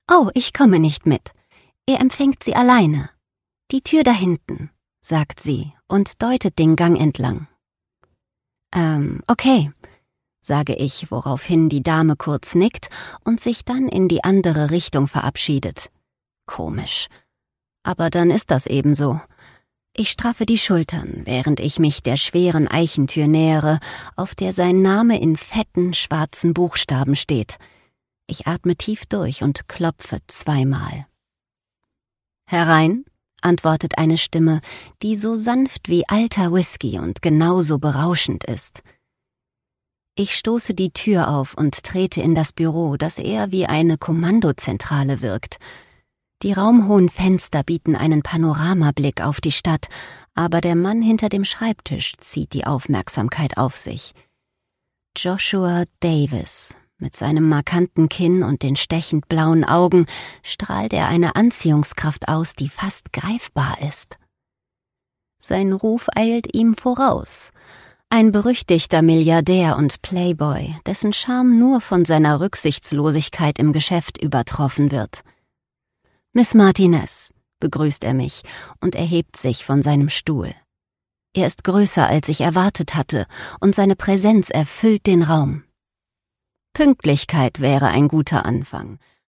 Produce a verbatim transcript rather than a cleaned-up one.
»Oh, ich komme nicht mit. Er empfängt Sie alleine. Die Tür da hinten«, sagt sie und deutet den Gang entlang. »Ähm, okay«, sage ich, woraufhin die Dame kurz nickt und sich dann in die andere Richtung verabschiedet. Komisch. Aber dann ist das ebenso. Ich straffe die Schultern, während ich mich der schweren Eichentür nähere, auf der sein Name in fetten, schwarzen Buchstaben steht. Ich atme tief durch und klopfe zweimal. »Herein«, antwortet eine Stimme, die so sanft wie alter Whisky und genauso berauschend ist. Ich stoße die Tür auf und trete in das Büro, das eher wie eine Kommandozentrale wirkt. Die raumhohen Fenster bieten einen Panoramablick auf die Stadt, aber der Mann hinter dem Schreibtisch zieht die Aufmerksamkeit auf sich. Joshua Davis. Mit seinem markanten Kinn und den stechend blauen Augen strahlt er eine Anziehungskraft aus, die fast greifbar ist. Sein Ruf eilt ihm voraus. Ein berüchtigter Milliardär und Playboy, dessen Charme nur von seiner Rücksichtslosigkeit im Geschäft übertroffen wird. »Miss Martinez«, begrüßt er mich und erhebt sich von seinem Stuhl. Er ist größer, als ich erwartet hatte, und seine Präsenz erfüllt den Raum. Pünktlichkeit wäre ein guter Anfang,